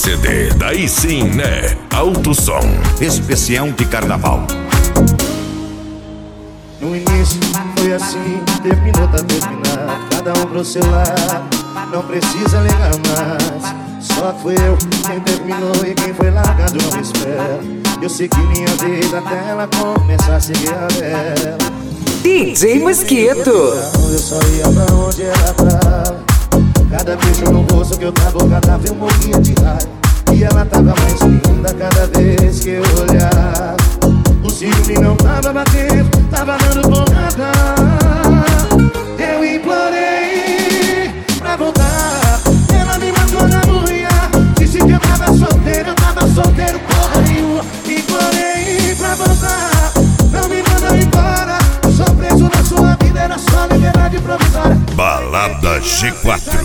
CD, daí sim, né? Alto som. Especial de carnaval. No início foi assim, terminou, tá terminado. Cada um pro seu lado, não precisa ligar mais. Só fui eu quem terminou e quem foi largado não me espera. Eu segui minha vida até ela começar a seguir a dela. DJ Mosquito. Eu só ia pra onde ela tava. Cada beijo no rosto que eu tava, cada vez eu morria de raiva. E ela tava mais linda cada vez que eu olhava. O ciúme não tava batendo, tava dando porrada. Eu implorei pra voltar, ela me matou na unha. Disse que eu tava solteiro, porra nenhuma. Implorei pra voltar, não me manda embora. Sou preso na sua vida, era só liberdade provisória. Balada G4.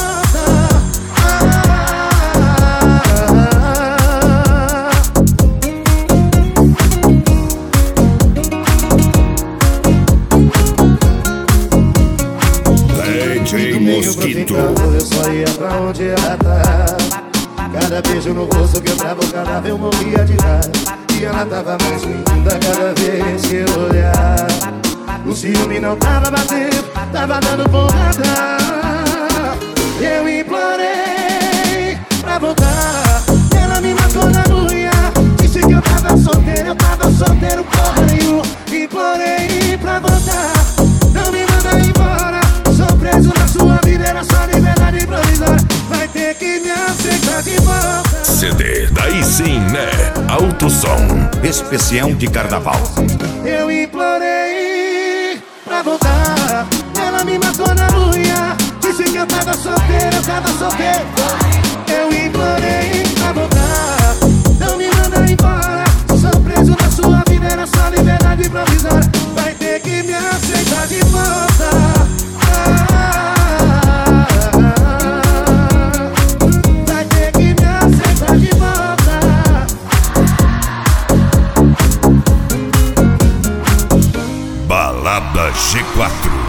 DJ Mosquito. Eu só ia pra onde ela tá. Cada beijo no rosto que eu tava, cada vez eu morria de raiva. E ela tava mais linda cada vez que eu olhava. O ciúme não tava batendo, tava dando porrada. Eu implorei pra voltar, ela me matou na unha. Disse que eu tava solteiro, porra nenhuma. Implorei pra voltar, não me manda embora. Sou preso na sua vida, era só liberdade provisória. Vai ter que me aceitar de volta. CD, daí sim, né? Alto som. Especial de carnaval. Eu implorei pra voltar, ela me matou na unha. Disse que eu tava solteiro. Eu implorei pra voltar, não me manda embora. Sou preso na sua vida, era só liberdade provisória. Vai ter que me aceitar de volta. Vai ter que me aceitar de volta. Balada G4.